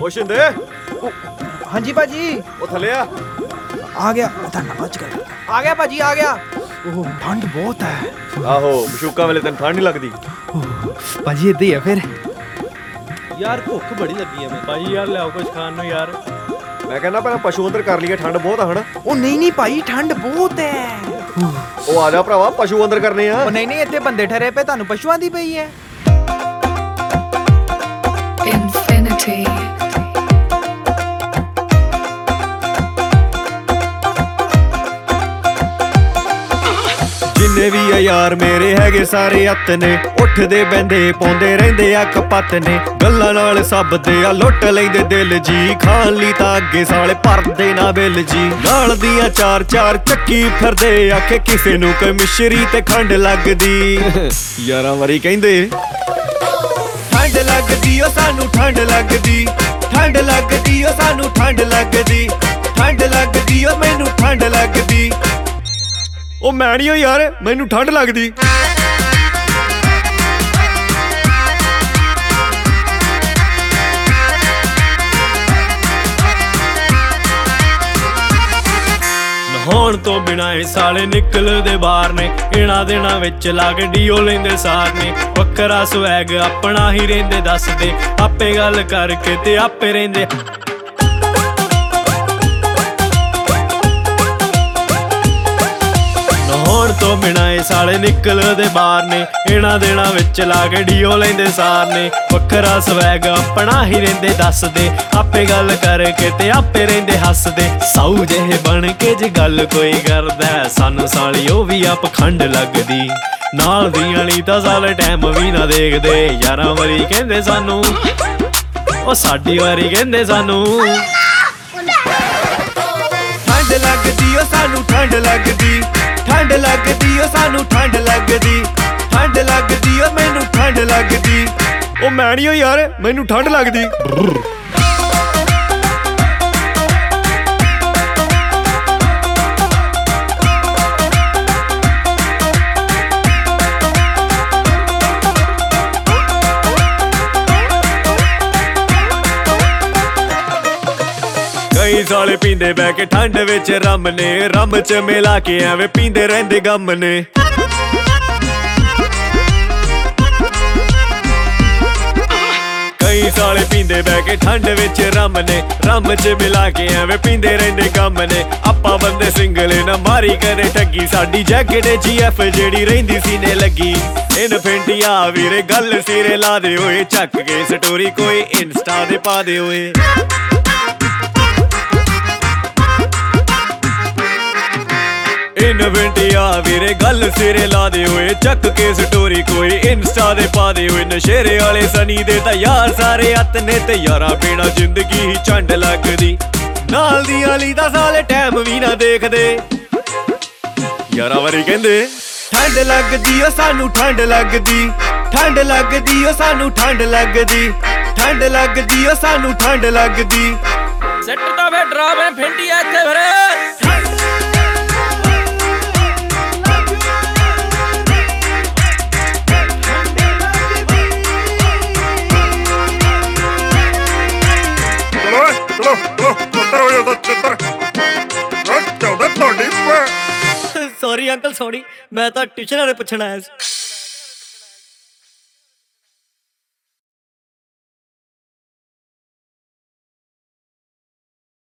ਉਹ ਸ਼ਿੰਦੇ हाँ जी भाजी ਉਹ ਥੱਲੇ ਆ आ गया धन्यवाद कर आ गया भाजी आ गया ओह ठंड बहुत है ਆਹੋ ਮਸ਼ੂਕਾਂ ਵੇਲੇ ਤੈਨੂੰ ਠੰਡ ਨਹੀਂ ਲੱਗਦੀ भाजी इधर ही है फिर ਯਾਰ ਭੁੱਖ ਬੜੀ ਲੱਗੀ ਐ ਮੈਂ ਭਾਈ ਯਾਰ ਲਿਆਓ ਕੁਝ ਖਾਣ ਨੂੰ ਯਾਰ ਮੈਂ ਕਹਿੰਦਾ ਪਹਿਲਾਂ ਪਸ਼ੂ ਅੰਦਰ ਕਰ ਲਈਏ ਠੰਡ ਬਹੁਤ ਆ ਹਨਾ ओ नहीं नहीं भाई ठंड बहुत है ਉਹ ਆ ਜਾ ਭਰਾਵਾ ਪਸ਼ੂ ਅੰਦਰ ਕਰਨੇ ਆ ओ नहीं नहीं इतने बंदे ठहरे पे ਤੁਹਾਨੂੰ ਪਸ਼ੂਆਂ ਦੀ ਪਈ ਹੈ Infinity. ਜਿੰਨੇ ਵੀ ਆ ਯਾਰ ਮੇਰੇ ਹੈਗੇ ਸਾਰੇ ਅੱਤ ਨੇ ਉੱਠਦੇ ਬੈੰਦੇ ਪਾਉਂਦੇ ਰਹਿੰਦੇ ਆ ਕਪੱਤ ਨੇ ਗੱਲਾਂ ਨਾਲ ਸਭ ਦੇ ਆ ਲੁੱਟ ਲੈਂਦੇ ਦਿਲ ਜੀ ਖਾਣ ਲਈ ਤਾਂ ਅੱਗੇ ਸਾਲੇ ਭਰਦੇ ਨਾ ਬਿੱਲ ਜੀ ਨਾਲ ਦੀਆਂ ਚਾਰ ਚਾਰ ਚੱਕੀ ਫਿਰਦੇ ਆਖੇ ਕਿਸੇ ਨੂੰ ਕੋਈ ਮਿਸ਼ਰੀ ਤੇ ਖੰਡ ਲੱਗਦੀ ਯਾਰਾਂ ਵਾਰੀ ਕਹਿੰਦੇ ਠੰਡ ਲੱਗਦੀ ਓ ਸਾਨੂੰ ਠੰਡ ਲੱਗਦੀ ਠੰਡ ਲੱਗਦੀ ਓ ਸਾਨੂੰ ਠੰਡ ਲੱਗਦੀ ਠੰਡ ਲੱਗਦੀ ਓ ਮੈਨੂੰ ਠੰਡ ਲੱਗਦੀ ਉਹ ਮੈਂ ਨਹੀਂ ਯਾਰ ਮੈਨੂੰ ਠੰਡ ਲੱਗਦੀ ਨਹਾਉਣ ਤੋਂ ਬਿਨਾਂ ਇਹ ਸਾਲੇ ਨਿਕਲਦੇ ਬਾਹਰ ਨੇ ਇਹਨਾਂ ਦਿਨਾਂ ਵਿੱਚ ਲਾ ਕੇ ਡੀਓ ਲੈਂਦੇ ਸਾਰ ਨੇ ਵੱਖਰਾ ਸਵੈਗ ਆਪਣਾ ਹੀ ਰਹਿੰਦੇ ਦੱਸਦੇ ਆਪੇ ਗੱਲ ਕਰਕੇ ਤੇ ਆਪੇ ਰਹਿੰਦੇ ਨਹਾਉਣ ਤੋਂ ਬਿਨਾਂ ਇਹ ਸਾਲੇ ਨਿਕਲਦੇ ਬਾਹਰ ਨੇ ਇਹਨਾਂ ਦਿਨਾਂ ਵਿੱਚ ਲਾ ਕੇ ਡੀਓ ਲੈਂਦੇ ਸਾਰ ਨੇ ਵੱਖਰਾ ਸਵੈਗ ਆਪਣਾ ਹੀ ਰਹਿੰਦੇ ਦੱਸਦੇ ਆਪੇ ਗੱਲ ਕਰਕੇ ਤੇ ਆਪੇ ਰਹਿੰਦੇ ਹੱਸਦੇ ਸਾਊ ਜਿਹੇ ਬਣ ਕੇ ਜੇ ਗੱਲ ਕੋਈ ਕਰਦਾ ਸਾਨੂੰ ਸਾਲੀ ਉਹ ਵੀ ਆ ਪਖੰਡ ਲੱਗਦੀ ਨਾਲ ਦੀ ਵਾਲੀ ਤਾਂ ਸਾਲੇ ਟਾਈਮ ਵੀ ਨਾ ਦੇਖਦੇ ਯਾਰਾਂ ਵਾਰੀ ਕਹਿੰਦੇ ਸਾਨੂੰ ਉਹ ਸਾਡੀ ਵਾਰੀ ਕਹਿੰਦੇ ਸਾਨੂੰ ਠੰਡ ਲੱਗਦੀ ਓ ਸਾਨੂੰ ਠੰਡ ਲੱਗਦੀ ਠੰਡ ਲੱਗਦੀ ਓ ਸਾਨੂੰ ਠੰਡ ਲੱਗਦੀ ਠੰਡ ਲੱਗਦੀ ਓ ਮੈਨੂੰ ਠੰਡ ਲੱਗਦੀ ਉਹ ਮੈਂ ਨਹੀਂ ਯਾਰ ਮੈਨੂੰ ਠੰਡ ਲੱਗਦੀ ਕਈ ਸਾਲੇ ਪੀਂਦੇ ਬਹਿ ਕੇ ਠੰਡ ਵਿੱਚ ਰੰਮ ਨੇ ਰੰਮ ਚ ਮਿਲਾ ਕੇ ਐਵੇਂ ਪੀਂਦੇ ਰਹਿੰਦੇ ਗਮ ਨੇ ਕਈ ਸਾਲੇ ਪੀਂਦੇ ਬਹਿ ਕੇ ਠੰਡ ਵਿੱਚ ਰੰਮ ਨੇ ਰੰਮ ਚ ਮਿਲਾ ਕੇ ਐਵੇਂ ਪੀਂਦੇ ਰਹਿੰਦੇ ਗਮ ਨੇ ਆਪਾਂ ਬੰਦੇ ਸਿੰਗਲ ਨਾ ਮਾਰੀ ਕਰੇ ਠੱਗੀ ਸਾਡੀ ਜੈਕਟ GF ਜਿਹੜੀ ਰਹਿੰਦੀ ਸੀ ਨੇ ਲੱਗੀ ਇਨਫਿਨਿਟੀ ਆ ਵੀਰੇ ਗੱਲ ਸਿਰੇ ਲਾ ਦੇ ਓਏ ਚੱਕ ਕੇ ਸਟੋਰੀ ਕੋਈ ਇੰਸਟਾ ਦੇ ਪਾ ਦੇ ਓਏ ਇਨਵੈਂਟੀ ਆ ਵੀਰੇ ਗੱਲ ਸਿਰੇ ਲਾ ਦੇ ਓਏ ਚੱਕ ਕੇ ਸਟੋਰੀ ਕੋਈ ਇੰਸਟਾ ਦੇ ਪਾ ਦੇ ਓਏ ਨਸ਼ੇਰੇ ਵਾਲੇ ਸਨੀ ਦੇ ਤਾਂ ਯਾਰ ਸਾਰੇ ਅੱਤ ਨੇ ਤੇ ਯਾਰਾਂ ਬਿਨਾ ਜ਼ਿੰਦਗੀ ਹੀ ਝੰਡ ਲੱਗਦੀ ਨਾਲ ਦੀ ਵਾਲੀ ਦਾ ਸਾਲੇ ਟਾਈਮ ਵੀ ਨਾ ਦੇਖਦੇ ਯਾਰਾਂ ਵਾਰੀ ਕਹਿੰਦੇ ਠੰਡ ਲੱਗਦੀ ਓ ਸਾਨੂੰ ਠੰਡ ਲੱਗਦੀ ਠੰਡ ਲੱਗਦੀ ਓ ਸਾਨੂੰ ਠੰਡ ਲੱਗਦੀ ਠੰਡ ਲੱਗਦੀ ਓ ਸਾਨੂੰ ਠੰਡ ਲੱਗਦੀ ਸੈੱਟ ਤਾਂ ਫੇ ਡਰਾਵੇ ਫੈਂਟੀ ਆ ਇੱਥੇ ਫਿਰ ਸੌਰੀ ਅੰਕਲ ਸੌਰੀ ਮੈਂ ਤਾਂ ਟਿਊਸ਼ਨ ਵਾਲੇ ਪੁੱਛਣ ਆਇਆ ਸੀ